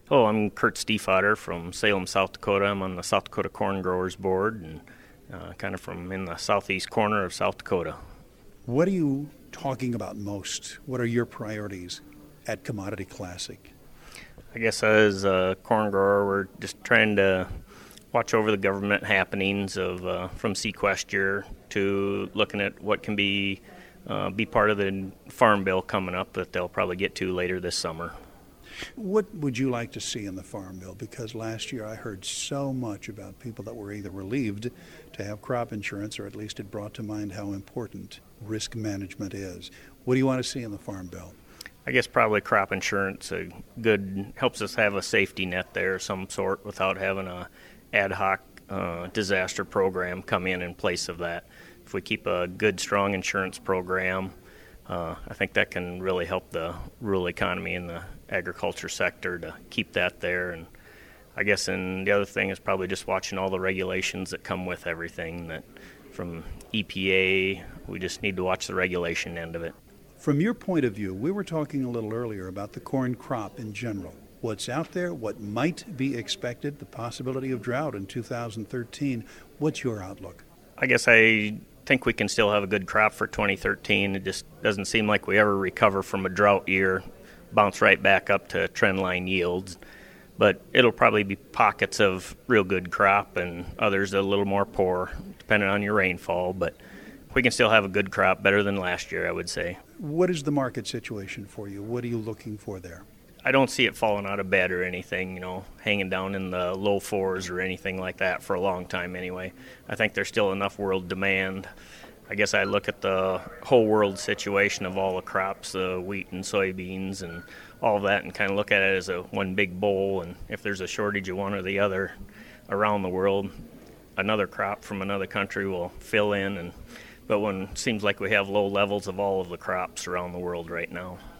Hello, I'm Kurt Stiefvater from Salem, South Dakota. I'm on the South Dakota Corn Growers Board and kind of from in the southeast corner of South Dakota. What are you talking about most? What are your priorities at Commodity Classic? I guess as a corn grower, we're just trying to watch over the government happenings of from sequester to looking at what can be part of the Farm Bill coming up that they'll probably get to later this summer. What would you like to see in the Farm Bill? Because last year I heard so much about people that were either relieved to have crop insurance, or at least it brought to mind how important risk management is. What do you want to see in the Farm Bill? I guess probably crop insurance helps us have a safety net there of some sort without having a ad hoc disaster program come in place of that. If we keep a good, strong insurance program, I think that can really help the rural economy and the agriculture sector to keep that there. And I guess the other thing is probably just watching all the regulations that come with everything. That from EPA, we just need to watch the regulation end of it. From your point of view, we were talking a little earlier about the corn crop in general. What's out there, what might be expected, the possibility of drought in 2013. What's your outlook? I guess I think we can still have a good crop for 2013. It just doesn't seem like we ever recover from a drought year, bounce right back up to trend line yields. But it'll probably be pockets of real good crop and others a little more poor, depending on your rainfall. But we can still have a good crop, better than last year, I would say. What is the market situation for you? What are you looking for there? I don't see it falling out of bed or anything, hanging down in the low fours or anything like that for a long time anyway. I think there's still enough world demand. I guess I look at the whole world situation of all the crops, the wheat and soybeans and all of that, and kind of look at it as one big bowl. And if there's a shortage of one or the other around the world, another crop from another country will fill in. But when it seems like we have low levels of all of the crops around the world right now.